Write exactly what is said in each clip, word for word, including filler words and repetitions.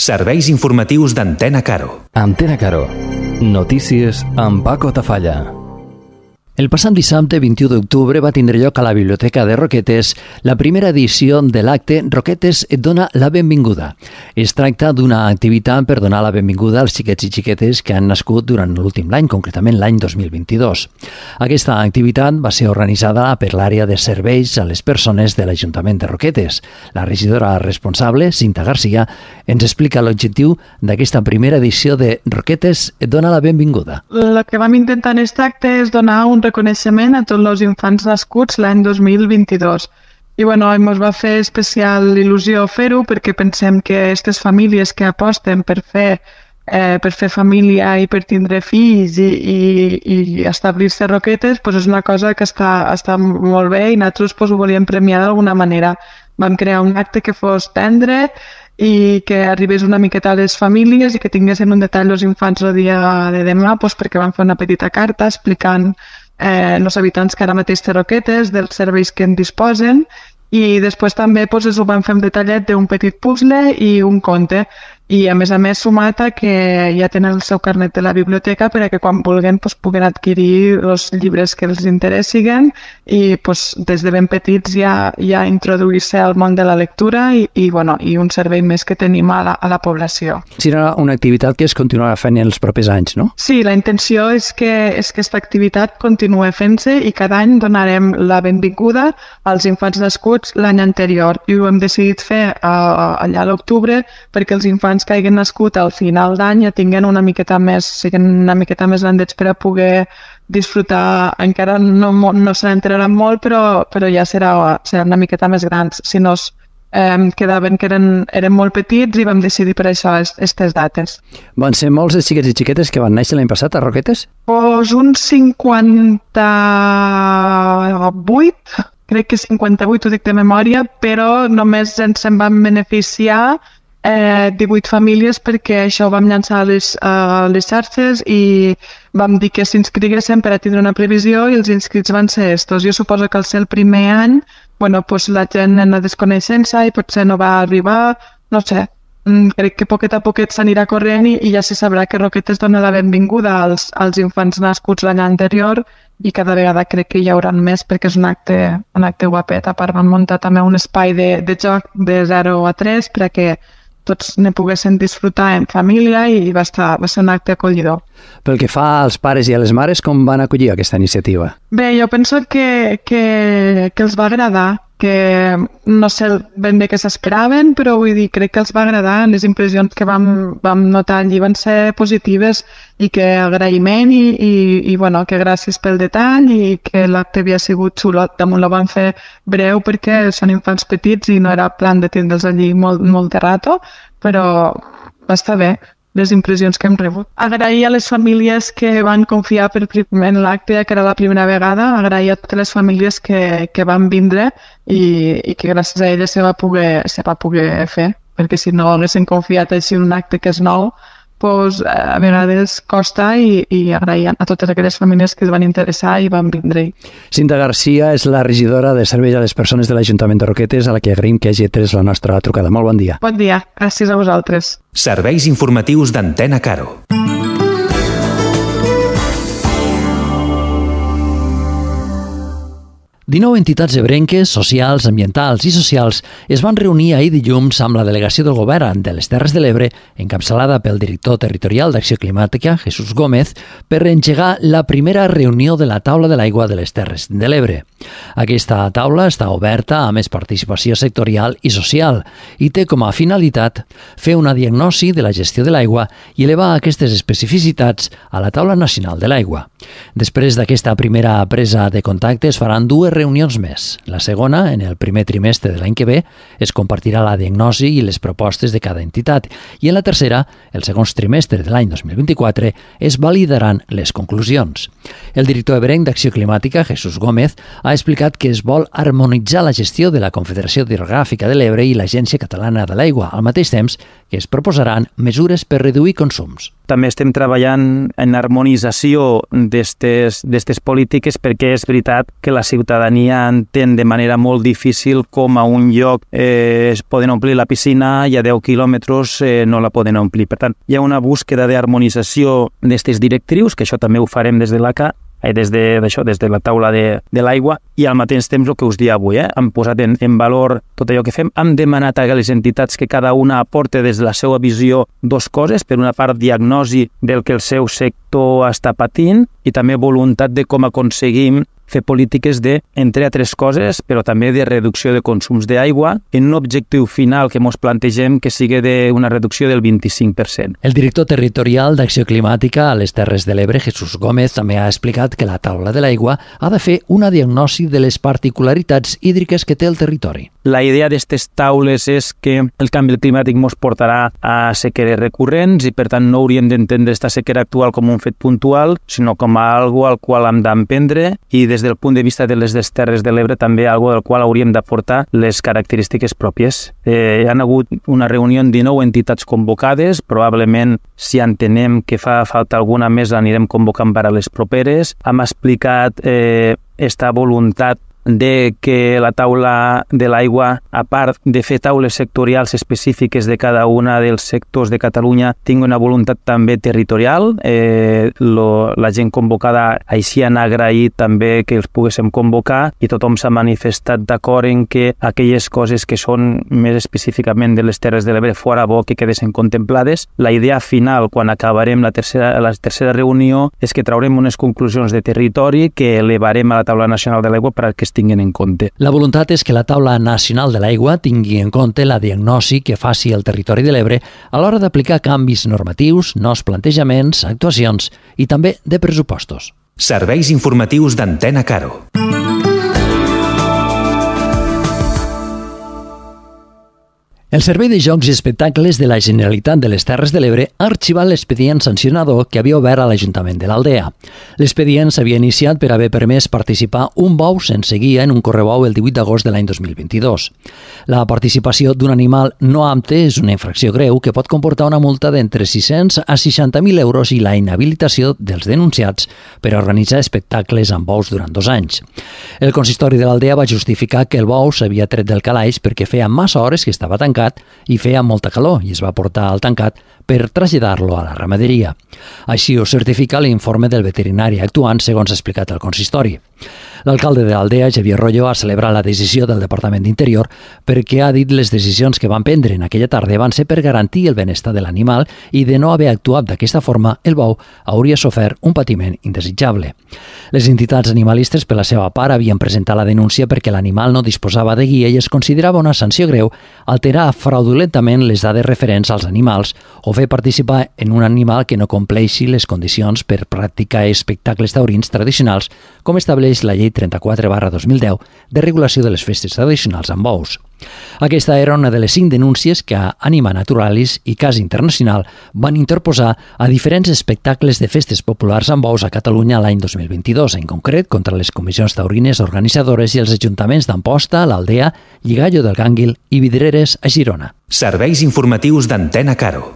Serveis informatius d'Antena Caro. Antena Caro. Notícies amb Paco Tafalla. El passat dissabte vint-i-u d'octubre va tindre lloc a la Biblioteca de Roquetes la primera edició de l'acte Roquetes et dona la benvinguda. Es tracta d'una activitat per donar la benvinguda als xiquets i xiquetes que han nascut durant l'últim any, concretament l'any dos mil vint-i-dos. Aquesta activitat va ser organitzada per l'àrea de serveis a les persones de l'Ajuntament de Roquetes. La regidora responsable, Cinta Garcia, ens explica l'objectiu d'aquesta primera edició de Roquetes et dona la benvinguda. El que vam intentar en aquest acte és donar un reconeixement a tots els infants nascuts l'any dos mil vint-i-dos. I bueno, ens va fer especial il·lusió fer-ho perquè pensem que aquestes famílies que aposten per fer, eh, per fer família i per tindre fills i, i, i establir-se Roquetes pues és una cosa que està, està molt bé i nosaltres pues, ho volíem premiar d'alguna manera. Vam crear un acte que fos tendre i que arribés una miqueta a les famílies i que tinguessin un detall els infants el dia de demà pues, perquè vam fer una petita carta explicant eh, els habitants que ara mateix té Roquetes, dels serveis que en disposen, i després també pues, ho vam fer un detallet d'un petit puzzle i un conte. I a més a més sumat a que ja tenen el seu carnet de la biblioteca perquè quan vulguin pues, puguen adquirir els llibres que els interessin i pues, des de ben petits ja, ja introduir-se al món de la lectura i, i, bueno, i un servei més que tenim a la, a la població. Serà una activitat que es continuarà fent en els propers anys, no? Sí, la intenció és que, és que aquesta activitat continuï fent-se i cada any donarem la benvinguda als infants nascuts l'any anterior i ho hem decidit fer uh, allà a l'octubre perquè els infants que hagin nascut al final d'any ja tinguin una miqueta més, siguin una miqueta més grandets per a poder disfrutar, encara no, no se n'enteraran molt, però, però ja serà, serà una miqueta més grans. Si no, eh, quedaven que eren, eren molt petits i vam decidir per això aquestes dates. Van ser molts els xiquets i xiquetes que van néixer l'any passat a Roquetes? Pues uns cinquanta-vuit, crec que cinquanta-vuit, ho dic de memòria, però només ens en van beneficiar Eh, divuit famílies perquè això ho vam llançar a les, a les xarxes i vam dir que s'inscriguessin per a tindre una previsió i els inscrits van ser estos. Jo suposo que al ser el primer any bueno, pues la gent en la desconeixença i potser no va arribar, no sé, crec que poquet a poquet s'anirà corrent i, i ja se sabrà que Roquetes dona la benvinguda als, als infants nascuts l'any anterior i cada vegada crec que hi haurà més perquè és un acte, un acte guapet. A part vam muntar també un espai de, de joc de zero a tres perquè tots ne poguessin disfrutar en família i va, estar, va ser un acte acollidor. Pel que fa als pares i a les mares, com van acollir aquesta iniciativa? Bé, jo penso que, que, que els va agradar, que no sé ben bé què s'esperaven, però vull dir, crec que els va agradar. Les impressions que vam, vam notar allí van ser positives i que agraïment i, i, i bueno, que gràcies pel detall i que l'acte havia sigut xulot. Damunt la van fer breu perquè són infants petits i no era plan de tindre'ls allí molt, molt de rato, però va estar bé les impressions que hem rebut. Agrair a les famílies que van confiar per primer en l'acte, que era la primera vegada, agrair a totes les famílies que, que van vindre i, i que gràcies a elles se va poder, se va poder fer, perquè si no haguessin confiat així en un acte que és nou, pues, a vegades costa i, i agrair a totes aquelles famílies que es van interessar i van vindre. Cinta Garcia és la regidora de Serveis a les Persones de l'Ajuntament de Roquetes, a la que agraïm que hagi atès la nostra trucada. Molt bon dia. Bon dia, gràcies a vosaltres. Serveis informatius d'Antena Caro. dinou entitats ebrenques, socials, ambientals i socials es van reunir ahir dilluns amb la delegació del govern de les Terres de l'Ebre, encapçalada pel director territorial d'Acció Climàtica, Jesús Gómez, per engegar la primera reunió de la Taula de l'Aigua de les Terres de l'Ebre. Aquesta taula està oberta a més participació sectorial i social i té com a finalitat fer una diagnosi de la gestió de l'aigua i elevar aquestes especificitats a la Taula Nacional de l'Aigua. Després d'aquesta primera presa de contacte es faran dues reunions més. La segona, en el primer trimestre de l'any que ve, es compartirà la diagnosi i les propostes de cada entitat i en la tercera, el segon trimestre de l'any dos mil vint-i-quatre, es validaran les conclusions. El director ebrenc d'Acció Climàtica, Jesús Gómez, ha explicat que es vol harmonitzar la gestió de la Confederació Hidrogràfica de l'Ebre i l'Agència Catalana de l'Aigua, al mateix temps que es proposaran mesures per reduir consums. També estem treballant en harmonització d'aquestes polítiques perquè és veritat que la ciutadania entén de manera molt difícil com a un lloc eh, es poden omplir la piscina i a deu quilòmetres eh, no la poden omplir. Per tant, hi ha una búsqueda d'harmonització d'aquestes directrius, que això també ho farem des de l'A C A, des de, d'això, des de la taula de, de l'aigua, i al mateix temps el que us dia avui, eh? hem posat en, en valor tot allò que fem, hem demanat a les entitats que cada una aporte des de la seva visió dos coses, per una part diagnosi del que el seu sector està patint i també voluntat de com aconseguim fer polítiques de, entre altres coses, però també de reducció de consums d'aigua, en un objectiu final que ens plantegem que sigui d'una reducció del vint-i-cinc per cent. El director territorial d'Acció Climàtica a les Terres de l'Ebre, Jesús Gómez, també ha explicat que la taula de l'aigua ha de fer una diagnosi de les particularitats hídriques que té el territori. La idea d'aquestes taules és que el canvi climàtic ens portarà a sequeres recurrents i, per tant, no hauríem d'entendre aquesta sequera actual com un fet puntual, sinó com a algo al qual hem d'emprendre i, des del punt de vista de les Terres de l'Ebre, també algo del qual hauríem d'aportar les característiques pròpies. Eh, hi ha hagut una reunió amb dinou entitats convocades, probablement, si entenem que fa falta alguna més, l'anirem convocant per a les properes. Hem explicat eh, esta voluntat de que la taula de l'aigua, a part de fer taules sectorials específiques de cada una dels sectors de Catalunya, tingui una voluntat també territorial. Eh, lo, la gent convocada així han agraït també que els poguéssim convocar i tothom s'ha manifestat d'acord en que aquelles coses que són més específicament de les Terres de l'Ebre fora bo que quedessin contemplades. La idea final, quan acabarem la tercera, la tercera reunió, és que traurem unes conclusions de territori que elevarem a la taula nacional de l'aigua per que tinguin en compte. La voluntat és que la taula nacional de l'aigua tingui en compte la diagnosi que faci el territori de l'Ebre a l'hora d'aplicar canvis normatius, nous plantejaments, actuacions i també de pressupostos. Serveis informatius d'Antena Caro. El Servei de Jocs i Espectacles de la Generalitat de les Terres de l'Ebre ha arxivat l'expedient sancionador que havia obert a l'Ajuntament de l'Aldea. L'expedient s'havia iniciat per haver permès participar un bou sense guia en un correbou el divuit d'agost de l'any dos mil vint-i-dos. La participació d'un animal no apte és una infracció greu que pot comportar una multa d'entre sis-cents a seixanta mil euros i la inhabilitació dels denunciats per organitzar espectacles amb bous durant dos anys. El consistori de l'Aldea va justificar que el bou s'havia tret del calaix perquè feia massa hores que estava tancat i feia molta calor i es va portar al tancat per traslladar-lo a la ramaderia. Així ho certifica l'informe del veterinari actuant, segons ha explicat el consistori. L'alcalde de l'Aldea, Xavier Royo, ha celebrat la decisió del Departament d'Interior perquè ha dit les decisions que van prendre en aquella tarda van ser per garantir el benestar de l'animal i de no haver actuat d'aquesta forma, el bou hauria sofert un patiment indesitjable. Les entitats animalistes, per la seva part, havien presentat la denúncia perquè l'animal no disposava de guia i es considerava una sanció greu alterar fraudulentament les dades referents als animals o fer participar en un animal que no compleixi les condicions per practicar espectacles taurins tradicionals, com estableix la llei trenta-quatre barra dos mil deu de regulació de les festes tradicionals amb bous. Aquesta era una de les cinc denúncies que Anima Naturalis i Cas Internacional van interposar a diferents espectacles de festes populars amb bous a Catalunya l'any dos mil vint-i-dos, en concret contra les comissions taurines organitzadores i els ajuntaments d'Amposta, l'Aldea, Lligallo del Gànguil i Vidreres a Girona. Serveis informatius d'Antena Caro.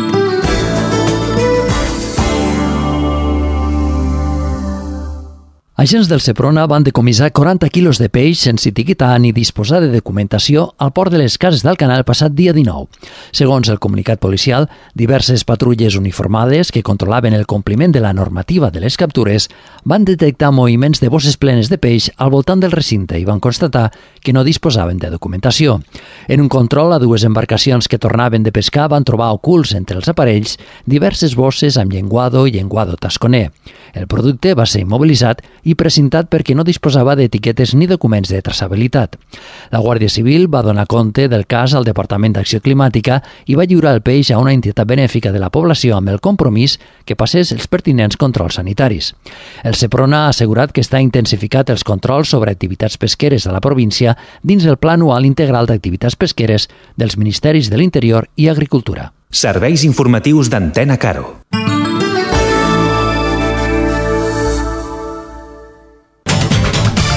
Agents del Seprona van decomissar quaranta quilos de peix sense etiquetar ni disposar de documentació al port de les Cases d'Alcanar el passat dia dinou. Segons el comunicat policial, diverses patrulles uniformades que controlaven el compliment de la normativa de les captures van detectar moviments de bosses plenes de peix al voltant del recinte i van constatar que no disposaven de documentació. En un control a dues embarcacions que tornaven de pescar van trobar ocults entre els aparells diverses bosses amb llenguado i llenguado tasconer. El producte va ser immobilitzat i precintat perquè no disposava d'etiquetes ni documents de traçabilitat. La Guàrdia Civil va donar compte del cas al Departament d'Acció Climàtica i va lliurar el peix a una entitat benèfica de la població amb el compromís que passés els pertinents controls sanitaris. El Seprona ha assegurat que està intensificat els controls sobre activitats pesqueres a la província dins el Pla Anual Integral d'Activitats Pesqueres dels Ministeris de l'Interior i Agricultura. Serveis informatius d'Antena Caro.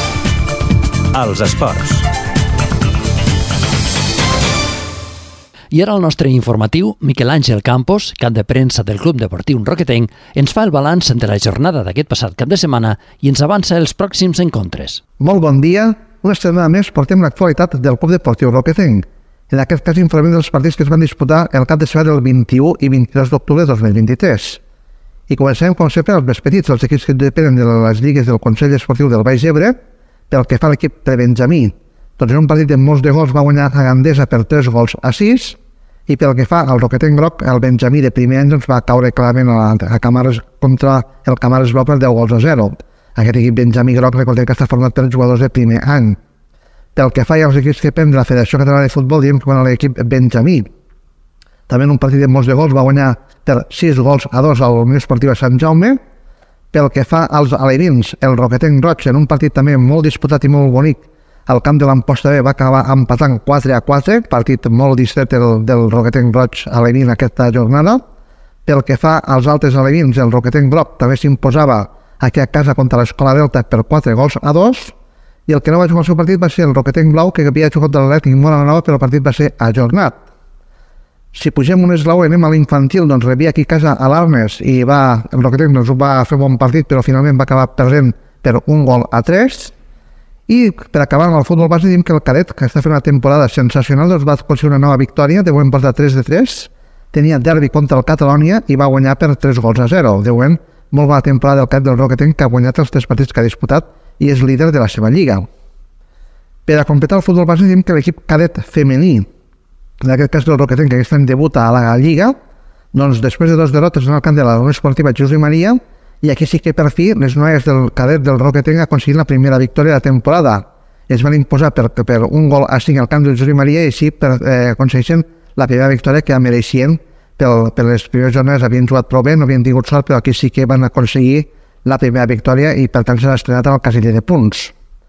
Els esports. I ara el nostre informatiu, Miquel Àngel Campos, cap de premsa del Club Deportiu Roquetenc, ens fa el balanç de la jornada d'aquest passat cap de setmana i ens avança els pròxims encontres. Molt bon dia. Una setmana més portem l'actualitat del Club Deportiu Roquetenc. En aquest cas informem dels partits que es van disputar el cap de setmana del vint-i-u i vint-i-dos d'octubre de dos mil vint-i-tres. I comencem, com sempre, els més petits, els equips que depenen de les lligues del Consell Esportiu del Baix Ebre, pel que fa a l'equip de Benjamí. Doncs en un partit de molts de gols va guanyar a Gandesa per tres gols a sis, i pel que fa al Roquetenc Groc, el Benjamí de primer any doncs, va caure clarament a, a Camares contra el Camares Blau per deu gols a zero. Aquest equip Benjamí Groc, recordem que està format per jugadors de primer any. Pel que fa als equips que depèn de la Federació Catalana de Futbol, diem que quan l'equip Benjamí, també en un partit de molts de gols, va guanyar per sis gols a dos a la Unió Esportiva Sant Jaume. Pel que fa als alevins, el Roquetenc Roig, en un partit també molt disputat i molt bonic, al camp de l'Amposta B va acabar empatant quatre a quatre, partit molt distret del, del Roquetenc Roig alevín aquesta jornada. Pel que fa als altres alevins, el Roquetenc Groc també s'imposava aquí a casa contra l'Escola Delta per quatre gols a dos, i el que no va jugar el seu partit va ser el Roquetenc Blau, que havia jugat de l'Atlètic molt a la nova, però el partit va ser ajornat. Si pugem un esglaó i anem a l'infantil, doncs rebia aquí a casa a l'Arnes i va, el Roquetenc doncs, va fer un bon partit, però finalment va acabar perdent per un gol a tres. I per acabar amb el futbol base, diem que el cadet, que està fent una temporada sensacional, doncs va aconseguir una nova victòria, de moment porta tres de tres, tenia derbi contra el Catalònia i va guanyar per tres gols a zero. De moment, molt bona temporada del cadet del Roquetenc, que ha guanyat els tres partits que ha disputat i és líder de la seva lliga. Per a completar el futbol base, diem que l'equip cadet femení, en aquest cas del Roquetenc, que aquest any debuta a la lliga, doncs després de dos derrotes en el camp de la Unió Esportiva Josep Maria, i aquí sí que per fi les noies del cadet del Roquetenc aconseguint la primera victòria de la temporada. Es van imposar per, per un gol a cinc al camp del Josep Maria i així per, eh, aconsegueixen la primera victòria que mereixien per, per les primeres jornades. Havien jugat prou bé, no havien tingut sort, però aquí sí que van aconseguir la primera victòria i per tant s'ha estrenat al casiller de punts.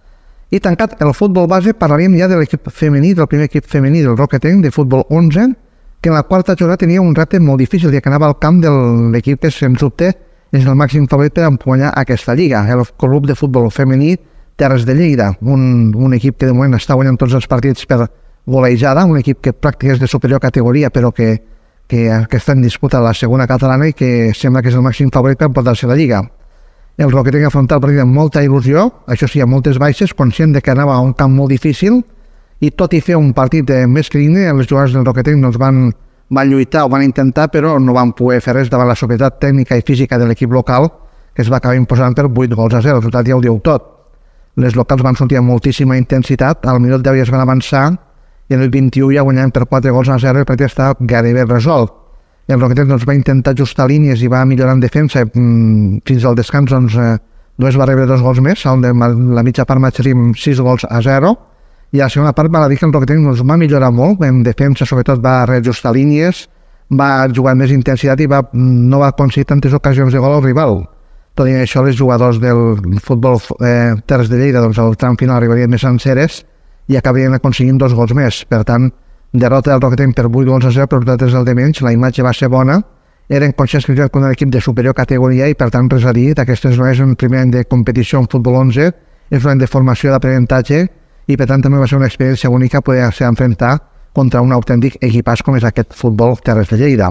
I tancat el futbol base, parlaríem ja de l'equip femení, del primer equip femení del Roquetenc, de futbol onze, que en la quarta jornada tenia un repte molt difícil, ja que anava al camp de l'equip que, sens dubte, és el màxim favorit per guanyar aquesta lliga, el Club de Futbol Femení Terres de Lleida, un, un equip que de moment està guanyant tots els partits per golejada, un equip que pràcticament és de superior categoria, però que, que, que està en disputa a la segona catalana i que sembla que és el màxim favorit per emportar-se la lliga. El Roquetenc ha afrontat el partit amb molta il·lusió, això sí, amb moltes baixes, conscient de que anava a un camp molt difícil, i tot i fer un partit més que digne, els jugadors del Roquetenc doncs, van, van lluitar, ho van intentar, però no van poder fer res davant la superioritat tècnica i física de l'equip local, que es va acabar imposant per vuit gols a zero. El resultat ja ho diu tot. Les locals van sortir amb moltíssima intensitat, al minut deu ja es van avançar, i en el vint-i-u ja guanyaven per quatre gols a zero i el partit estava gairebé resolt. El Roquetenc doncs, va intentar ajustar línies i va millorar en defensa. Fins al descans doncs, eh, només va rebre dos gols més, on la mitja part matxaríem sis gols a zero, i a la segona part va dir que el Roquetenc doncs, va millorar molt, en defensa sobretot va reajustar línies, va jugar amb més intensitat i va, no va aconseguir tantes ocasions de gol al rival. Tot i això, els jugadors del futbol eh, Terres de Lleida, doncs, al tram final arribarien més senceres i acabarien aconseguint dos gols més. Per tant, derrota del Roquetenc per vuit gols a zero, però nosaltres el de menys, la imatge va ser bona, eren conscients que juguen contra un equip de superior categoria i per tant res a dir d'aquestes noies en primer any de competició en futbol onze, és un any de formació d'aprenentatge i per tant també va ser una experiència única poder-se enfrontar contra un autèntic equipàs com és aquest futbol Terres de Lleida.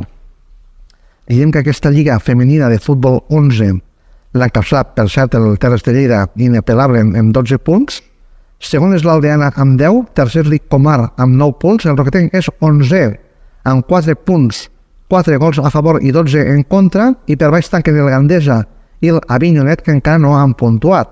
Diem que aquesta lliga femenina de futbol onze l'ha encapçalat, per cert, el Terres de Lleida inapel·lable amb dotze punts. Segon és l'Aldeana amb deu, tercer Lic Comar amb nou punts, el Roquetenc és onzè amb quatre punts, quatre gols a favor i dotze en contra, i per baix tanquen el Gandesa i l'Avinyonet, que encara no han puntuat.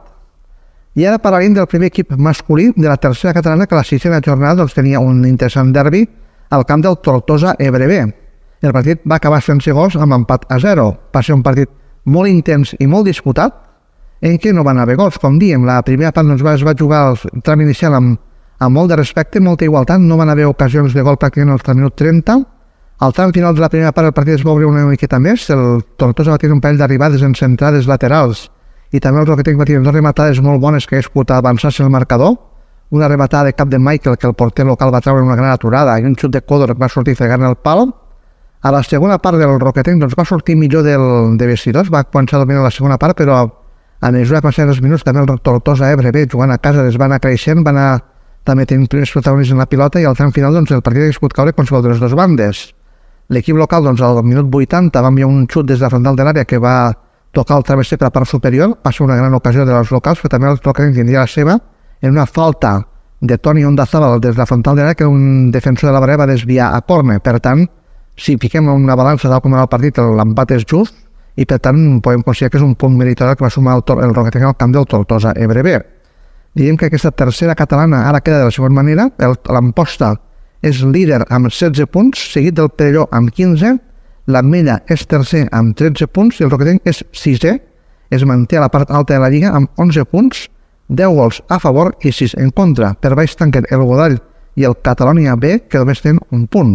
I ara parlarem del primer equip masculí de la tercera catalana, que la sisena jornada doncs, tenia un interessant derbi al camp del Tortosa Ebre B. El partit va acabar sense gols amb empat a zero. Va ser un partit molt intens i molt disputat, en què no van haver gols, com diem. La primera part doncs, es va jugar el tram inicial amb, amb molt de respecte, molta igualtat, no van haver ocasions de gol pràcticament al minut trenta. Al tram final de la primera part el partit es va obrir una miqueta més, el Tortosa va tenir un parell d'arribades en centrades laterals i també el Roquetenc va tenir dues rematades molt bones que hagués pogut avançar-se el marcador, una rematada de cap de Michael que el porter local va treure una gran aturada i un xut de Codor va sortir fregant el pal. A la segona part del Roquetenc doncs, va sortir millor del, de vestidors, va començar a dominar la segona part, però a mesura que passaven els minuts també el Tortosa Ebre B jugant a casa es va anar creixent, va anar també tenim primers protagonistes en la pilota i al tram final doncs, el partit ha pogut caure qualsevol de les dues bandes. L'equip local doncs, al minut vuitanta va enviar un xut des de la frontal de l'àrea que va tocar el travesser per la part superior, va ser una gran ocasió de els locals, però també el Roquetenc tindria la seva en una falta de Toni Ondazábal des de la frontal de l'àrea que un defensor de la barrera va desviar a córner. Per tant, si fiquem una balança tal com era el partit, l'empat és just i per tant podem considerar que és un punt meritori que va sumar el, el Roquetenc al camp del Tortosa Ebre B. Diríem que aquesta tercera catalana ara queda de la següent manera. L'Amposta és líder amb setze punts, seguit del Perelló amb quinze, l'Ametlla és tercer amb tretze punts i el Roquetenc és sisè, es manté a la part alta de la Lliga amb onze punts, deu gols a favor i sis en contra. Per baix tanquen el Godall i el Catalònia B, que només tenen un punt.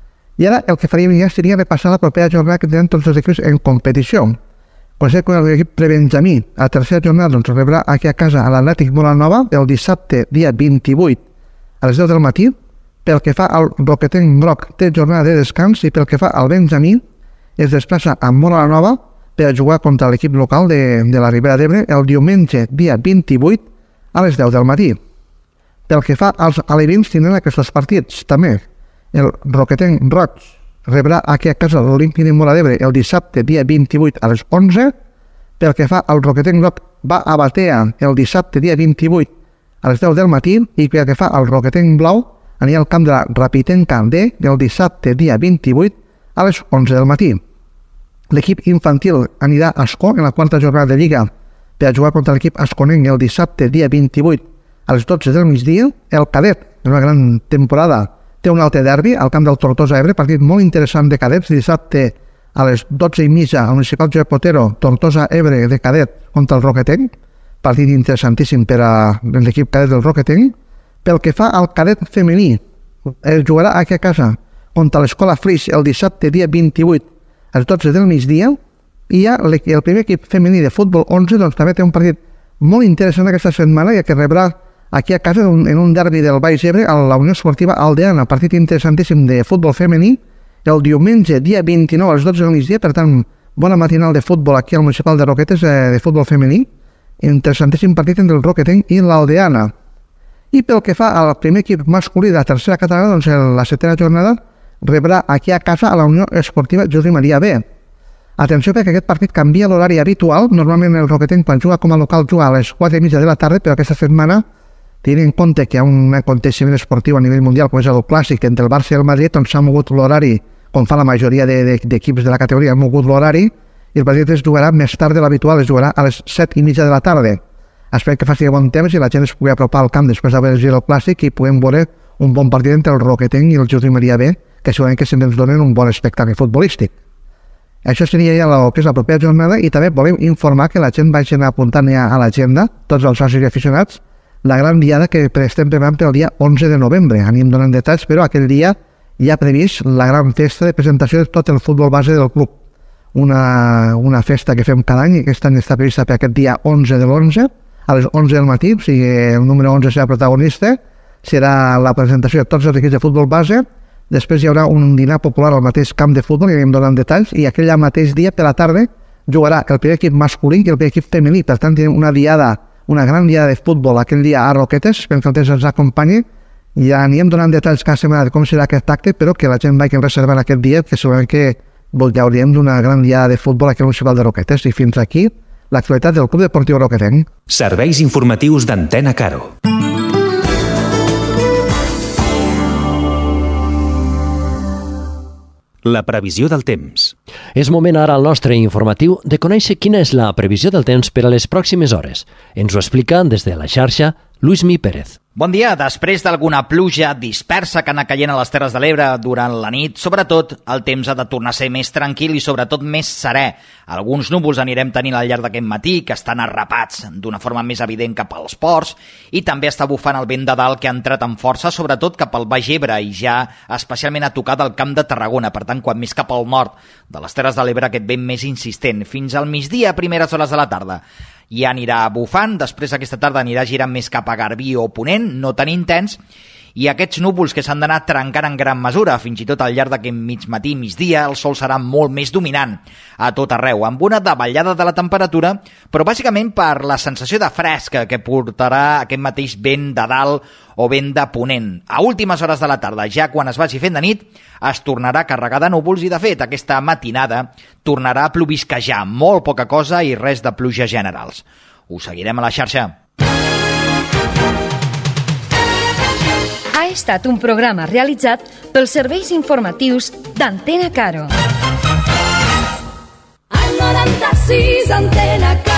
I ara el que faríem ja seria repassar la propera jornada que tenen tots els equips en competició. Coneixem que l'equip prebenjamí a la tercera jornada doncs, rebrà aquí a casa a l'Atlètic Molanova el dissabte dia vint-i-vuit a les deu del matí. Pel que fa al Roquetenc Groc té jornada de descans i pel que fa al Benjamí es desplaça a Molanova per jugar contra l'equip local de, de la Ribera d'Ebre el diumenge dia vint-i-vuit a les deu del matí. Pel que fa als alevins tindran aquests partits també. El Roquetenc Roig rebrà aquí a casa l'Olímpic de Móra d'Ebre el dissabte dia vint-i-vuit a les onze. Pel que fa al Roquetenc Groc va a Batea el dissabte dia vint-i-vuit a les deu del matí i pel que fa al Roquetenc Blau anirà al camp de la Rapitenca D el dissabte dia vint-i-vuit a les onze del matí. L'equip infantil anirà a Ascó en la quarta jornada de Lliga per jugar contra l'equip asconenc el dissabte dia vint-i-vuit a les dotze del migdia. El cadet, en una gran temporada, té un altre derbi al camp del Tortosa Ebre, partit molt interessant de cadets, dissabte a les dotze i mitja al municipal Josep Otero, Tortosa Ebre de cadet contra el Roquetenc, partit interessantíssim per a l'equip cadet del Roquetenc. Pel que fa al cadet femení, es jugarà aquí a casa contra l'Escola Flix el dissabte dia vint-i-vuit a les dotze del migdia i ja el primer equip femení de futbol onze doncs, també té un partit molt interessant aquesta setmana ja que rebrà aquí a casa en un derbi del Baix Ebre a la Unió Esportiva Aldeana, partit interessantíssim de futbol femení el diumenge dia vint-i-nou a les dotze del migdia, per tant bona matinal de futbol aquí al municipal de Roquetes de futbol femení, interessantíssim partit entre el Roquetenc i l'Aldeana. I pel que fa al primer equip masculí de la tercera catalana, doncs la setena jornada rebrà aquí a casa a la Unió Esportiva José Maria B. Atenció perquè aquest partit canvia l'horari habitual, normalment el Roquetenc quan juga com a local juga a les quatre i mitja de la tarda, però aquesta setmana, tenint en compte que hi ha un aconteixement esportiu a nivell mundial com és el Clàssic entre el Barça i el Madrid, doncs s'ha mogut l'horari, com fa la majoria d'equips de, de, de la categoria, ha mogut l'horari i el partit es jugarà més tard de l'habitual, es jugarà a les set i mitja de la tarda. Esperem que faci bon temps i la gent es pugui apropar al camp després d'haver llegit el Clàssic i puguem veure un bon partit entre el Roquetenc i el José Maria B, que segurament que se'ns donen un bon espectacle futbolístic. Això seria ja el que és la propera jornada i també volem informar que la gent vagi apuntant ja a l'agenda, tots els socis i aficionats, la gran diada que estem preparant per el dia onze de novembre. Anem donant detalls, però aquell dia hi ha previst la gran festa de presentació de tot el futbol base del club. Una, una festa que fem cada any i aquest any està prevista per aquest dia onze de l'onze, a les onze del matí, o sigui, el número onze serà protagonista, serà la presentació de tots els equips de futbol base, després hi haurà un dinar popular al mateix camp de futbol, i anem donant detalls, i aquell mateix dia, per la tarda, jugarà el primer equip masculí i el primer equip femení, per tant, tenim una diada, una gran diada de futbol aquell dia a Roquetes, esperem que el temps ens acompanyi, i ja anirem donant detalls cada setmana de com serà aquest acte, però que la gent vagi reservant aquest dia, que segurament que gaudirem d'una gran diada de futbol aquí al municipal de Roquetes, i fins aquí l'actualitat del Club Deportiu Roquetenc. Serveis informatius d'Antena Caro. La previsió del temps. És moment ara al nostre informatiu de conèixer quina és la previsió del temps per a les pròximes hores. Ens ho explica des de la xarxa Luismi Pérez. Bon dia. Després d'alguna pluja dispersa que ha anat caient a les Terres de l'Ebre durant la nit, sobretot el temps ha de tornar a ser més tranquil i sobretot més serè. Alguns núvols anirem tenint al llarg d'aquest matí que estan arrapats d'una forma més evident cap als ports i també està bufant el vent de dalt que ha entrat amb força, sobretot cap al Baix Ebre i ja especialment ha tocat el Camp de Tarragona. Per tant, quan més cap al nord de les Terres de l'Ebre, aquest vent més insistent. Fins al migdia, a primeres hores de la tarda, ja anirà bufant, després aquesta tarda anirà girant més cap a Garbí o Ponent, no tan intens, I aquests núvols que s'han d'anar trencant en gran mesura, fins i tot al llarg d'aquest mig matí, migdia, el sol serà molt més dominant a tot arreu, amb una davallada de la temperatura, però bàsicament per la sensació de fresca que portarà aquest mateix vent de dalt o vent de ponent. A últimes hores de la tarda, ja quan es vagi fent de nit, es tornarà a carregar de núvols i, de fet, aquesta matinada tornarà a plovisquejar, molt poca cosa i res de pluja generals. Us seguirem a la xarxa. Ha estat un programa realitzat pels serveis informatius d'Antena Caro. Al noranta-sis, Antena Caro.